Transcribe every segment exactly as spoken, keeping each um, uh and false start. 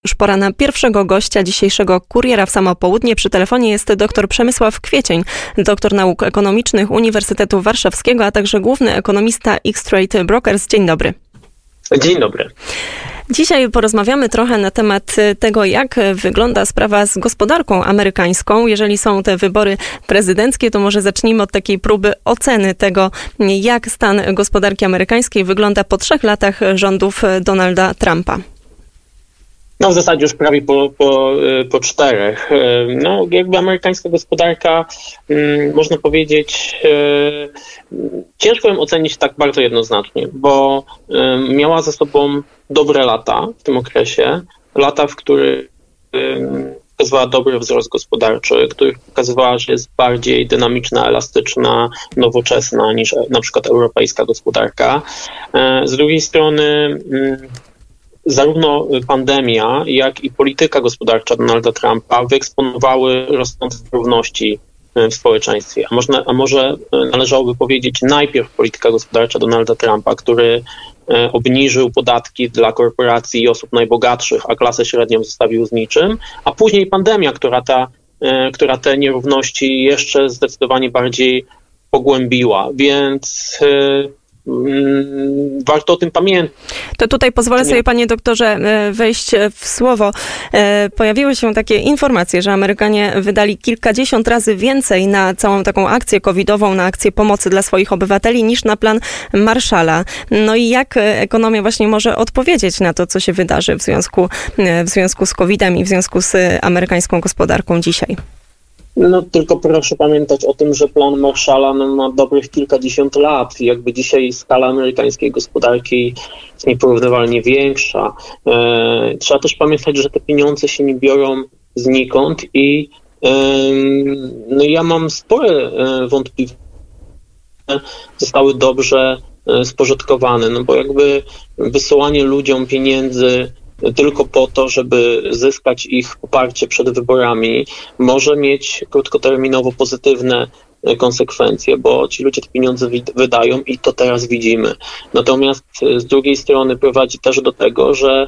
Już pora na pierwszego gościa dzisiejszego Kuriera w samo południe. Przy telefonie jest dr Przemysław Kwiecień, doktor nauk ekonomicznych Uniwersytetu Warszawskiego, a także główny ekonomista X-Trade Brokers. Dzień dobry. Dzień dobry. Dzisiaj porozmawiamy trochę na temat tego, jak wygląda sprawa z gospodarką amerykańską. Jeżeli są te wybory prezydenckie, to może zacznijmy od takiej próby oceny tego, jak stan gospodarki amerykańskiej wygląda po trzech latach rządów Donalda Trumpa. No w zasadzie już prawie po, po, po czterech. No jakby amerykańska gospodarka, hmm, można powiedzieć, hmm, ciężko ją ocenić tak bardzo jednoznacznie, bo hmm, miała za sobą dobre lata w tym okresie, lata, w których hmm, pokazywała dobry wzrost gospodarczy, których pokazywała, że jest bardziej dynamiczna, elastyczna, nowoczesna niż na przykład europejska gospodarka. Z drugiej strony hmm, zarówno pandemia, jak i polityka gospodarcza Donalda Trumpa wyeksponowały rosnące równości w społeczeństwie. A, można, a może należałoby powiedzieć najpierw polityka gospodarcza Donalda Trumpa, który obniżył podatki dla korporacji i osób najbogatszych, a klasę średnią zostawił z niczym, a później pandemia, która, ta, która te nierówności jeszcze zdecydowanie bardziej pogłębiła. Więc warto o tym pamiętać. To tutaj pozwolę sobie, panie doktorze, wejść w słowo. Pojawiły się takie informacje, że Amerykanie wydali kilkadziesiąt razy więcej na całą taką akcję covidową, na akcję pomocy dla swoich obywateli niż na plan Marshalla. No i jak ekonomia właśnie może odpowiedzieć na to, co się wydarzy w związku, w związku z kowidem i w związku z amerykańską gospodarką dzisiaj? No tylko proszę pamiętać o tym, że plan Marshalla no, ma dobrych kilkadziesiąt lat. Jakby dzisiaj skala amerykańskiej gospodarki jest nieporównywalnie większa. E, trzeba też pamiętać, że te pieniądze się nie biorą znikąd i e, no, ja mam spore e, wątpliwości, że zostały dobrze e, spożytkowane, no bo jakby wysyłanie ludziom pieniędzy tylko po to, żeby zyskać ich poparcie przed wyborami, może mieć krótkoterminowo pozytywne konsekwencje, bo ci ludzie te pieniądze wydają i to teraz widzimy. Natomiast z drugiej strony prowadzi też do tego, że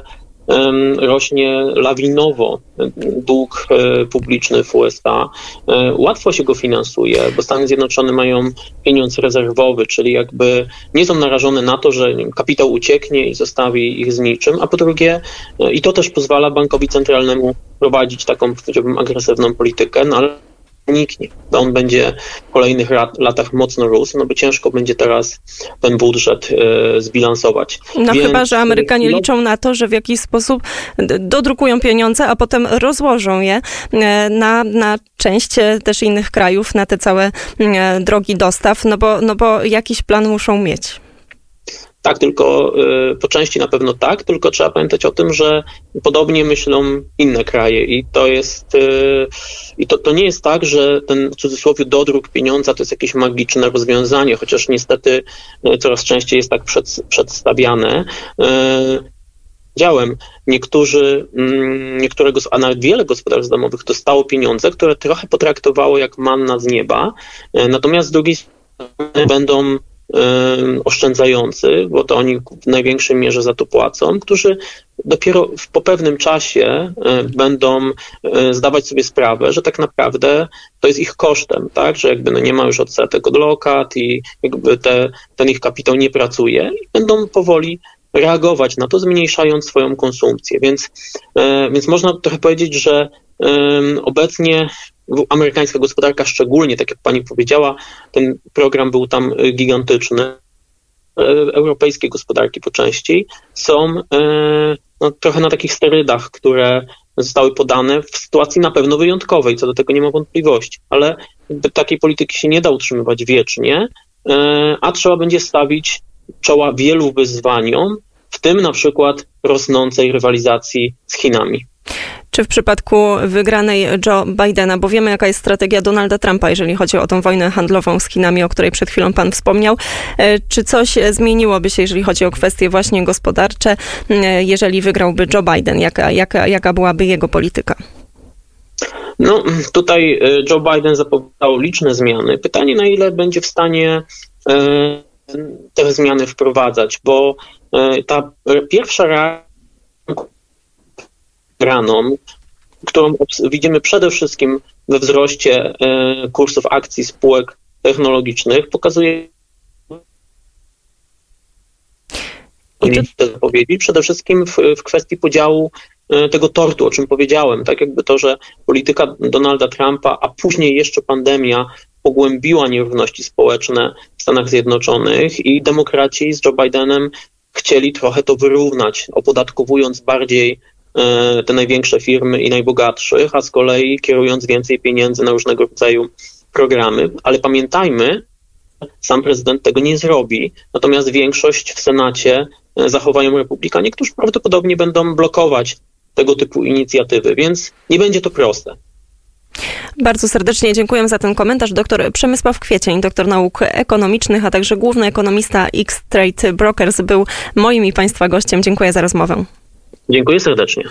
rośnie lawinowo dług publiczny w U S A. Łatwo się go finansuje, bo Stany Zjednoczone mają pieniądz rezerwowy, czyli jakby nie są narażone na to, że kapitał ucieknie i zostawi ich z niczym, a po drugie, i to też pozwala bankowi centralnemu prowadzić taką, powiedziałbym, agresywną politykę, no ale niknie. On będzie w kolejnych lat, latach mocno rósł, no bo ciężko będzie teraz ten budżet e, zbilansować. No Więc, chyba, że Amerykanie no, liczą na to, że w jakiś sposób dodrukują pieniądze, a potem rozłożą je na, na część też innych krajów, na te całe drogi dostaw, no bo, no bo jakiś plan muszą mieć. Tak, tylko y, po części na pewno tak, tylko trzeba pamiętać o tym, że podobnie myślą inne kraje i to jest y, i to, to nie jest tak, że ten w cudzysłowie dodruk pieniądza to jest jakieś magiczne rozwiązanie, chociaż niestety y, coraz częściej jest tak przed, przedstawiane. Y, Działem. Niektórzy, mm, niektóre, a nawet wiele gospodarstw domowych dostało pieniądze, które trochę potraktowało jak manna z nieba, y, natomiast z drugiej strony będą oszczędzający, bo to oni w największej mierze za to płacą, którzy dopiero w, po pewnym czasie będą zdawać sobie sprawę, że tak naprawdę to jest ich kosztem, tak, że jakby no nie ma już odsetek od lokat i jakby te, ten ich kapitał nie pracuje i będą powoli reagować na to, zmniejszając swoją konsumpcję. Więc, więc można trochę powiedzieć, że obecnie amerykańska gospodarka szczególnie, tak jak pani powiedziała, ten program był tam gigantyczny. Europejskie gospodarki po części są no, trochę na takich sterydach, które zostały podane w sytuacji na pewno wyjątkowej, co do tego nie ma wątpliwości, ale takiej polityki się nie da utrzymywać wiecznie, a trzeba będzie stawić czoła wielu wyzwaniom, w tym na przykład rosnącej rywalizacji z Chinami. Czy w przypadku wygranej Joe Bidena, bo wiemy, jaka jest strategia Donalda Trumpa, jeżeli chodzi o tą wojnę handlową z Chinami, o której przed chwilą pan wspomniał, czy coś zmieniłoby się, jeżeli chodzi o kwestie właśnie gospodarcze, jeżeli wygrałby Joe Biden? Jaka, jaka, jaka byłaby jego polityka? No, tutaj Joe Biden zapowiadał liczne zmiany. Pytanie, na ile będzie w stanie te zmiany wprowadzać, bo ta pierwsza reakcja raną, którą widzimy przede wszystkim we wzroście kursów akcji spółek technologicznych, pokazuje te zapowiedzi, przede wszystkim w, w kwestii podziału tego tortu, o czym powiedziałem. Tak jakby to, że polityka Donalda Trumpa, a później jeszcze pandemia pogłębiła nierówności społeczne w Stanach Zjednoczonych i demokraci z Joe Bidenem chcieli trochę to wyrównać, opodatkowując bardziej te największe firmy i najbogatszych, a z kolei kierując więcej pieniędzy na różnego rodzaju programy. Ale pamiętajmy, sam prezydent tego nie zrobi, natomiast większość w Senacie zachowają republikanie, którzy prawdopodobnie będą blokować tego typu inicjatywy, więc nie będzie to proste. Bardzo serdecznie dziękuję za ten komentarz. Doktor Przemysław Kwiecień, doktor nauk ekonomicznych, a także główny ekonomista X-Trade Brokers był moim i Państwa gościem. Dziękuję za rozmowę. Dziękuję serdecznie.